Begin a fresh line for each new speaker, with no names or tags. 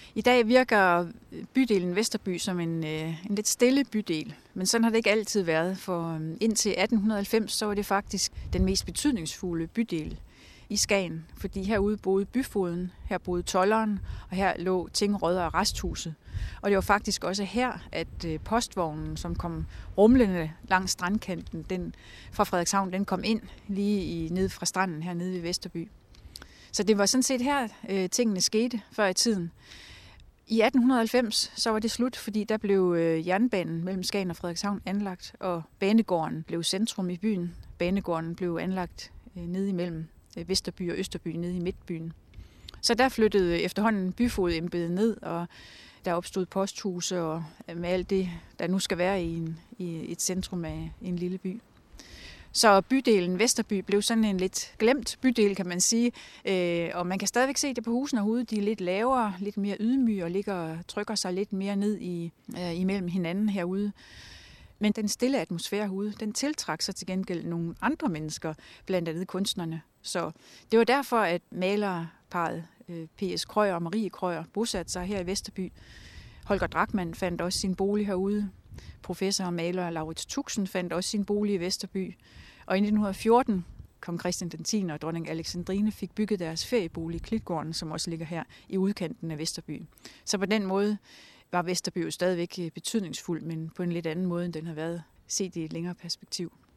I dag virker bydelen Vesterby som en lidt stille bydel, men sådan har det ikke altid været, for indtil 1890 så var det faktisk den mest betydningsfulde bydel i Skagen, fordi herude boede byfogeden, her boede tolderen, og her lå tingråd og resthuset. Og det var faktisk også her, at postvognen, som kom rumlende langs strandkanten, den fra Frederikshavn, den kom ind lige nede fra stranden her nede ved Vesterby. Så det var sådan set her, tingene skete før i tiden. I 1890 så var det slut, fordi der blev jernbanen mellem Skagen og Frederikshavn anlagt, og banegården blev centrum i byen. Banegården blev anlagt nede imellem Vesterby og Østerby, nede i midtbyen. Så der flyttede efterhånden byfogedembedet ned, og der opstod posthuse og med alt det, der nu skal være i et centrum af en lille by. Så bydelen Vesterby blev sådan en lidt glemt bydel, kan man sige. Og man kan stadigvæk se det på husene herude. De er lidt lavere, lidt mere ydmyge og ligger og trykker sig lidt mere ned imellem hinanden herude. Men den stille atmosfære herude, den tiltrak sig til gengæld nogle andre mennesker, blandt andet kunstnerne. Så det var derfor, at malerparret P.S. Krøyer og Marie Krøyer bosatte sig her i Vesterby. Holger Drachmann fandt også sin bolig herude. Professor og maler Laurits Tuxen fandt også sin bolig i Vesterby. Og i 1914 kong Christian X og dronning Alexandrine fik bygget deres feriebolig Klitgården, som også ligger her i udkanten af Vesterby. Så på den måde var Vesterby jo stadigvæk betydningsfuld, men på en lidt anden måde, end den har været set i et længere perspektiv.